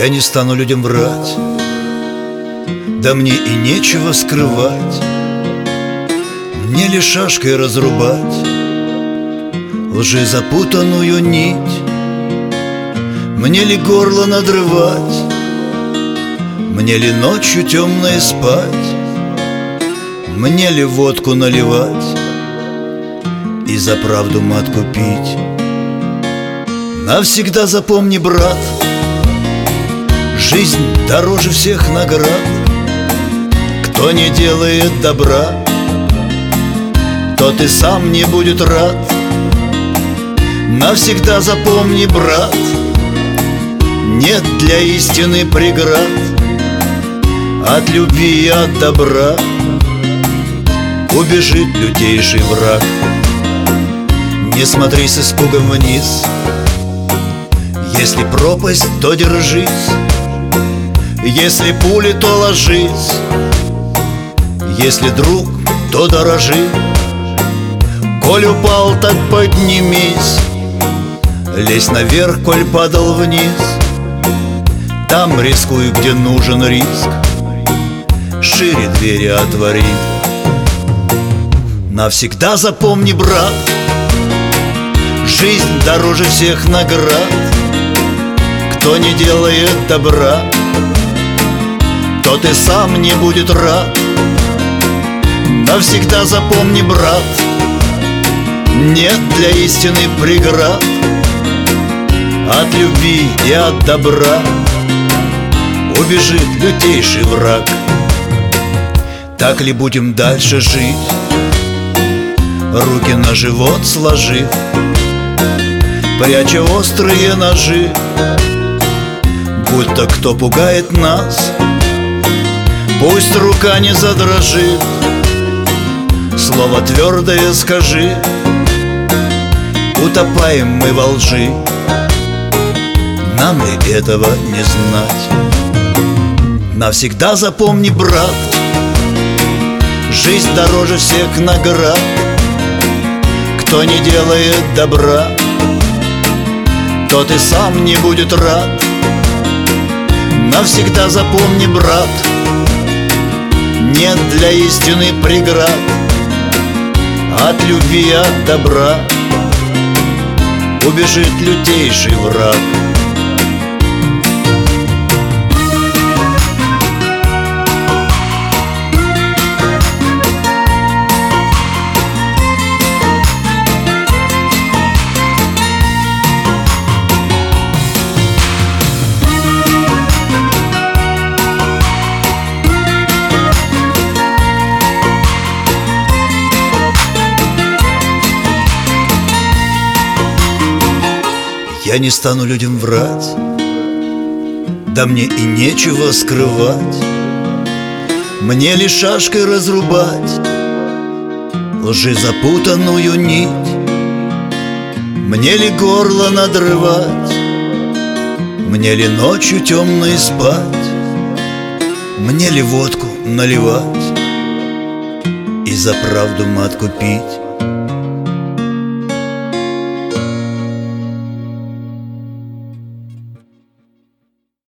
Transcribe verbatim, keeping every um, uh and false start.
Я не стану людям врать, да мне и нечего скрывать. Мне ли шашкой разрубать лжи запутанную нить? Мне ли горло надрывать? Мне ли ночью темной спать? Мне ли водку наливать и за правду матку пить? Навсегда запомни, брат, жизнь дороже всех наград. Кто не делает добра, тот и сам не будет рад. Навсегда запомни, брат, нет для истины преград. От любви и от добра убежит лютейший враг. Не смотри с испугом вниз, если пропасть, то держись, если пули, то ложись, если друг, то дорожи. Коль упал, так поднимись, лезь наверх, коль падал вниз. Там рискуй, где нужен риск, шире двери отвори. Навсегда запомни, брат, жизнь дороже всех наград. Кто не делает добра, тот и сам не будет рад. Навсегда запомни, брат, нет для истины преград. От любви и от добра убежит лютейший враг. Так ли будем дальше жить, руки на живот сложив, пряча острые ножи? Будь-то кто пугает нас, пусть рука не задрожит. Слово твердое скажи, утопаем мы во лжи. Нам ли этого не знать? Навсегда запомни, брат, жизнь дороже всех наград. Кто не делает добра, тот и сам не будет рад. Навсегда запомни, брат, нет для истины преград. От любви и от добра убежит лютейший враг. Я не стану людям врать, да мне и нечего скрывать. Мне ли шашкой разрубать лжи запутанную нить? Мне ли горло надрывать? Мне ли ночью темной спать? Мне ли водку наливать и за правду матку пить?